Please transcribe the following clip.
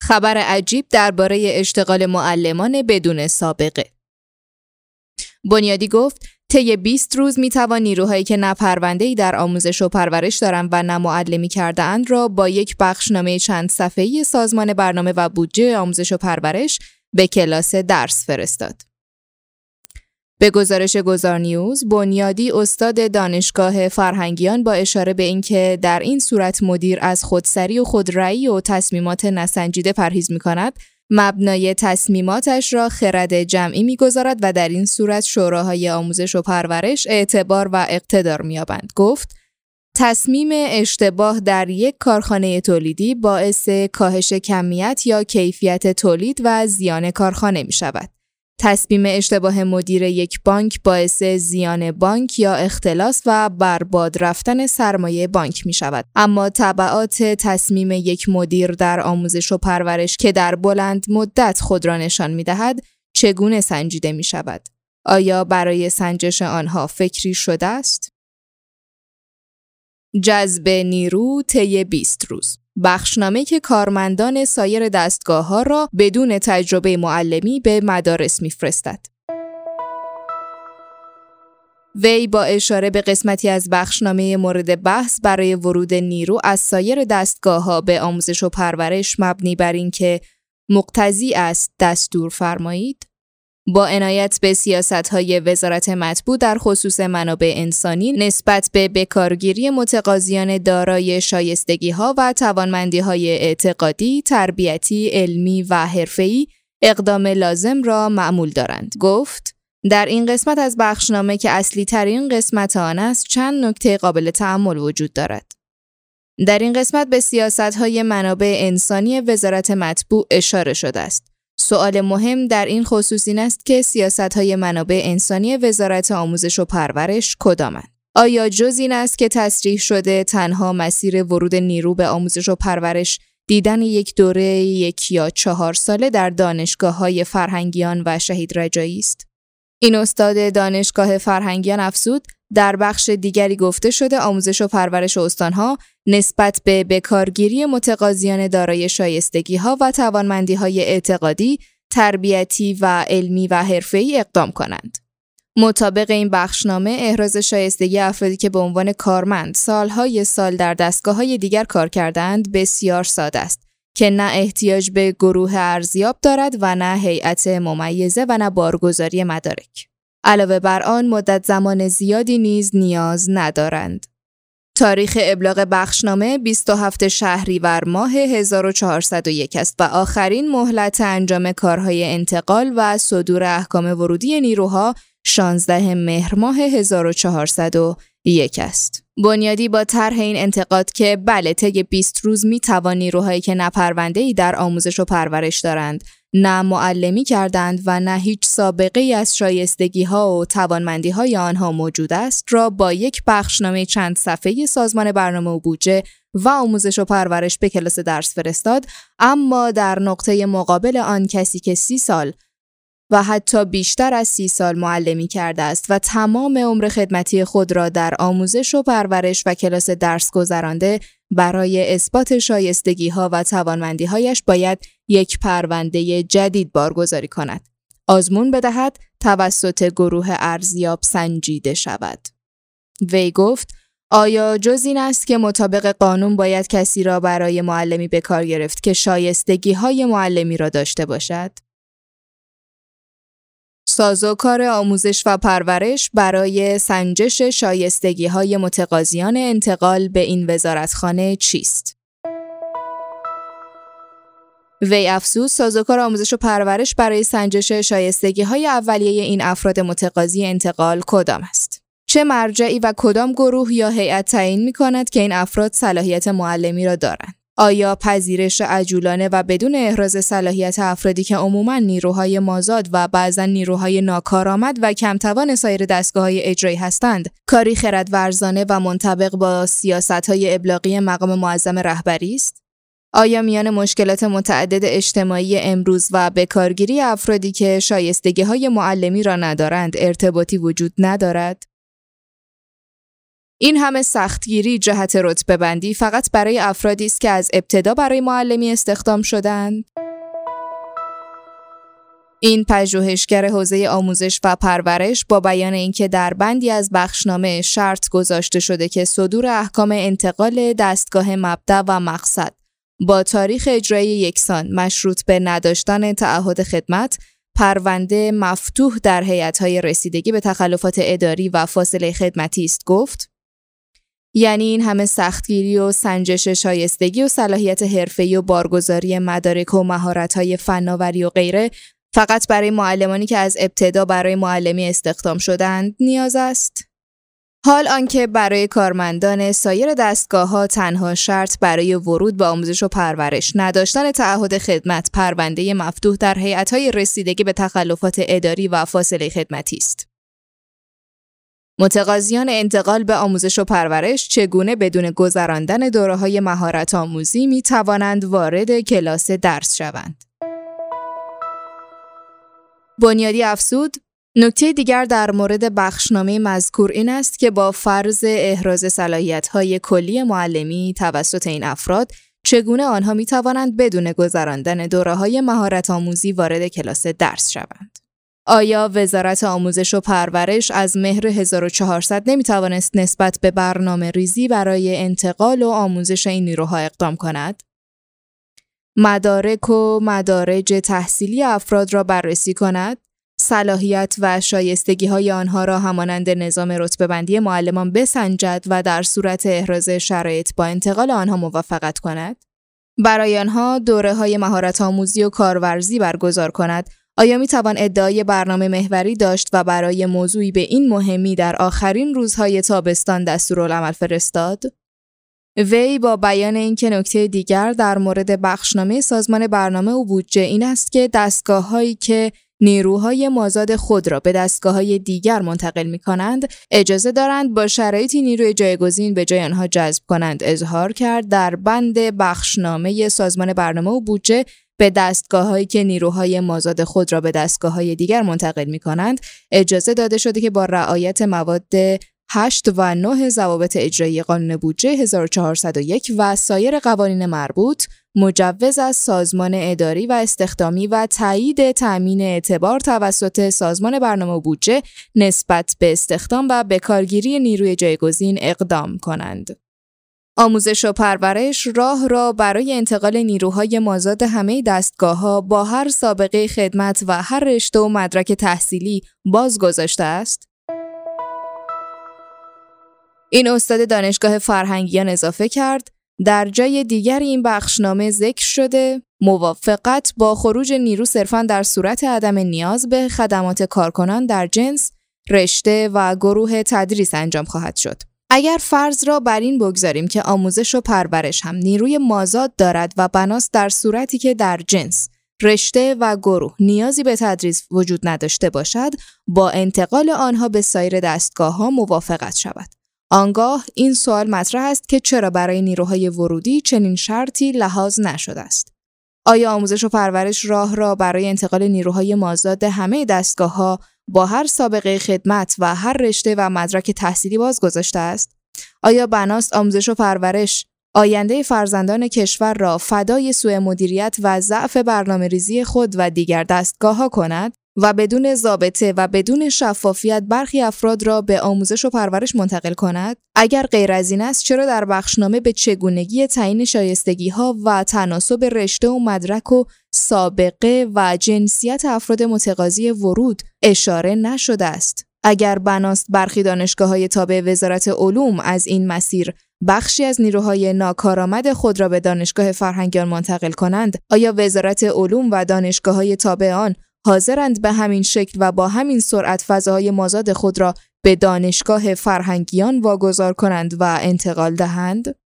خبر عجیب درباره اشتغال معلمان بدون سابقه. بنیادی گفت طی 20 روز میتوان نیروهایی که نه پرونده‌ای در آموزش و پرورش دارند و نه معلمی کرده‌اند را با یک بخشنامه چند صفحه‌ای سازمان برنامه و بودجه آموزش و پرورش به کلاس درس فرستاد. به گزارش گذارنیوز، بنیادی استاد دانشگاه فرهنگیان با اشاره به اینکه در این صورت مدیر از خودسری و خودرأیی و تصمیمات نسنجیده پرهیز می‌کند، مبنای تصمیماتش را خرد جمعی می‌گذارد و در این صورت شوراهای آموزش و پرورش اعتبار و اقتدار می‌یابند. گفت تصمیم اشتباه در یک کارخانه تولیدی باعث کاهش کمیت یا کیفیت تولید و زیان کارخانه می‌شود. تصمیم اشتباه مدیر یک بانک باعث زیان بانک یا اختلاس و برباد رفتن سرمایه بانک می شود. اما تبعات تصمیم یک مدیر در آموزش و پرورش که در بلند مدت خود را نشان می دهد، چگونه سنجیده می شود؟ آیا برای سنجش آنها فکری شده است؟ جذب نیرو طی 20 روز. بخشنامه‌ای که کارمندان سایر دستگاه‌ها را بدون تجربه معلمی به مدارس می‌فرستد. وی با اشاره به قسمتی از بخشنامه مورد بحث برای ورود نیرو از سایر دستگاه‌ها به آموزش و پرورش مبنی بر اینکه مقتضی است دستور فرمایید، با عنایت به سیاست‌های وزارت مطبوع در خصوص منابع انسانی نسبت به بکارگیری متقاضیان دارای شایستگی‌ها و توانمندی‌های اعتقادی، تربیتی، علمی و حرفه‌ای اقدام لازم را مأمول دارند. گفت در این قسمت از بخشنامه که اصلی ترین قسمت آن است، چند نکته قابل تأمل وجود دارد. در این قسمت به سیاست‌های منابع انسانی وزارت مطبوع اشاره شده است. سوال مهم در این خصوص این است که سیاست‌های منابع انسانی وزارت آموزش و پرورش کدامند؟ آیا جز این است که تصریح شده تنها مسیر ورود نیرو به آموزش و پرورش دیدن یک دوره 1 یا 4 ساله در دانشگاه‌های فرهنگیان و شهید رجایی است؟ این استاد دانشگاه فرهنگیان افزود در بخش دیگری گفته شده آموزش و پرورش استان‌ها نسبت به بکارگیری متقاضیان دارای شایستگی‌ها و توانمندی‌های اعتقادی، تربیتی و علمی و حرفه‌ای اقدام کنند. مطابق این بخشنامه احراز شایستگی افرادی که به عنوان کارمند سالهای سال در دستگاه‌های دیگر کار کردند بسیار ساده است که نه احتیاج به گروه ارزیاب دارد و نه هیئت ممیزه و نه بارگذاری مدارک. علاوه بر آن مدت زمان زیادی نیز نیاز ندارند. تاریخ ابلاغ بخشنامه 27 شهریور ماه 1401 است و آخرین مهلت انجام کارهای انتقال و صدور احکام ورودی نیروها 16 مهر ماه 1401 است. بنیادی با طرح این انتقاد که بله طی 20 روز میتوان نیروهایی که نه پرونده‌ای در آموزش و پرورش دارند، نه معلمی کردند و نه هیچ سابقه‌ای از شایستگی‌ها و توانمندی‌های آنها موجود است را با یک بخشنامه چند صفحه‌ای سازمان برنامه و بودجه و آموزش و پرورش به کلاس درس فرستاد، اما در نقطه مقابل آن کسی که 30 سال و حتی بیشتر از 30 سال معلمی کرده است و تمام عمر خدمتی خود را در آموزش و پرورش و کلاس درس گذرانده، برای اثبات شایستگی‌ها و توانمندی‌هایش باید یک پرونده جدید بارگذاری کند. آزمون بدهد توسط گروه ارزیاب سنجیده شود. وی گفت آیا جز این است که مطابق قانون باید کسی را برای معلمی به کار گرفت که شایستگی‌های معلمی را داشته باشد؟ سازوکار آموزش و پرورش برای سنجش شایستگی‌های متقاضیان انتقال به این وزارتخانه چیست؟ وی افزود سازوکار آموزش و پرورش برای سنجش شایستگی‌های اولیه این افراد متقاضی انتقال کدام است؟ چه مرجعی و کدام گروه یا هیئت تعیین می‌کند که این افراد صلاحیت معلمی را دارند؟ آیا پذیرش عجولانه و بدون احراز صلاحیت افرادی که عموماً نیروهای مازاد و بعضاً نیروهای ناکارآمد و کمتوان سایر دستگاه‌های اجرایی هستند، کاری خردورزانه و منطبق با سیاست‌های ابلاغی مقام معظم رهبری است؟ آیا میان مشکلات متعدد اجتماعی امروز و بکارگیری افرادی که شایستگی‌های معلمی را ندارند ارتباطی وجود ندارد؟ این همه سختگیری جهت رتبه‌بندی فقط برای افرادی است که از ابتدا برای معلمی استخدام شدند. این پژوهشگر حوزه آموزش و پرورش با بیان اینکه در بندی از بخشنامه شرط گذاشته شده که صدور احکام انتقال دستگاه مبدأ و مقصد با تاریخ اجرای یکسان مشروط به نداشتن تعهد خدمت، پرونده مفتوح در هیئت‌های رسیدگی به تخلفات اداری و فاصله خدمتی است گفت. یعنی این همه سختگیری و سنجش شایستگی و صلاحیت حرفه‌ای و بارگذاری مدارک و مهارت‌های فناوری و غیره فقط برای معلمانی که از ابتدا برای معلمی استخدام شدند نیاز است. حال آنکه برای کارمندان سایر دستگاه‌ها تنها شرط برای ورود به آموزش و پرورش نداشتن تعهد خدمت، پرونده مفتوح در هیئت‌های رسیدگی به تخلفات اداری و فاصله خدمتی است. متقاضیان انتقال به آموزش و پرورش چگونه بدون گذراندن دوره‌های مهارت آموزی می توانند وارد کلاس درس شوند؟ بنیادی افزود، نکته دیگر در مورد بخشنامه مذکور این است که با فرض احراز صلاحیت‌های کلی معلمی توسط این افراد، چگونه آنها می توانند بدون گذراندن دوره‌های مهارت آموزی وارد کلاس درس شوند؟ آیا وزارت آموزش و پرورش از مهر 1400 نمی توانست نسبت به برنامه ریزی برای انتقال و آموزش این نیروها اقدام کند؟ مدارک و مدارج تحصیلی افراد را بررسی کند، صلاحیت و شایستگی‌های آنها را همانند نظام رتبه‌بندی معلمان بسنجد و در صورت احراز شرایط با انتقال آنها موافقت کند، برای آنها دوره‌های مهارت آموزی و کارورزی برگزار کند. آیا می‌توان ادعای برنامه محوری داشت و برای موضوعی به این مهمی در آخرین روزهای تابستان دستورالعمل فرستاد؟ وی با بیان اینکه نکته دیگر در مورد بخشنامه سازمان برنامه و بودجه این است که دستگاه‌هایی که نیروهای مازاد خود را به دستگاه‌های دیگر منتقل می‌کنند، اجازه دارند با شرایطی نیروی جایگزین به جای آنها جذب کنند، اظهار کرد در بند بخشنامه سازمان برنامه و بودجه به دستگاه‌هایی که نیروهای مازاد خود را به دستگاه‌های دیگر منتقل می‌کنند، اجازه داده شده که با رعایت مواد 8 و 9 ضوابط اجرایی قانون بودجه 1401 و سایر قوانین مربوط، مجوز از سازمان اداری و استخدامی و تایید تأمین اعتبار توسط سازمان برنامه و بودجه نسبت به استخدام و بکارگیری نیروی جایگزین اقدام کنند. آموزش و پرورش راه را برای انتقال نیروهای مازاد همه دستگاه‌ها با هر سابقه خدمت و هر رشته و مدرک تحصیلی باز گذاشته است. این استاد دانشگاه فرهنگیان اضافه کرد، در جای دیگر این بخشنامه ذکر شده، موافقت با خروج نیرو صرفاً در صورت عدم نیاز به خدمات کارکنان در جنس، رشته و گروه تدریس انجام خواهد شد. اگر فرض را بر این بگذاریم که آموزش و پرورش هم نیروی مازاد دارد و بناست در صورتی که در جنس، رشته و گروه نیازی به تدریس وجود نداشته باشد، با انتقال آنها به سایر دستگاه‌ها موافقت شود. آنگاه این سوال مطرح است که چرا برای نیروهای ورودی چنین شرطی لحاظ نشده است؟ آیا آموزش و پرورش راه را برای انتقال نیروهای مازاد همه دستگاه‌ها با هر سابقه خدمت و هر رشته و مدرک تحصیلی باز گذاشته است؟ آیا بناست آموزش و پرورش آینده فرزندان کشور را فدای سوء مدیریت و ضعف برنامه‌ریزی خود و دیگر دستگاه‌ها کند و بدون ضابطه و بدون شفافیت برخی افراد را به آموزش و پرورش منتقل کند؟ اگر غیر از این است، چرا در بخشنامه به چگونگی تعیین شایستگی‌ها و تناسب رشته و مدرک و سابقه و جنسیت افراد متقاضی ورود اشاره نشده است؟ اگر بناست برخی دانشگاه‌های تابع وزارت علوم از این مسیر بخشی از نیروهای ناکارآمد خود را به دانشگاه فرهنگیان منتقل کنند، آیا وزارت علوم و دانشگاه‌های تابع آن حاضرند به همین شکل و با همین سرعت فضاهای مازاد خود را به دانشگاه فرهنگیان واگذار کنند و انتقال دهند؟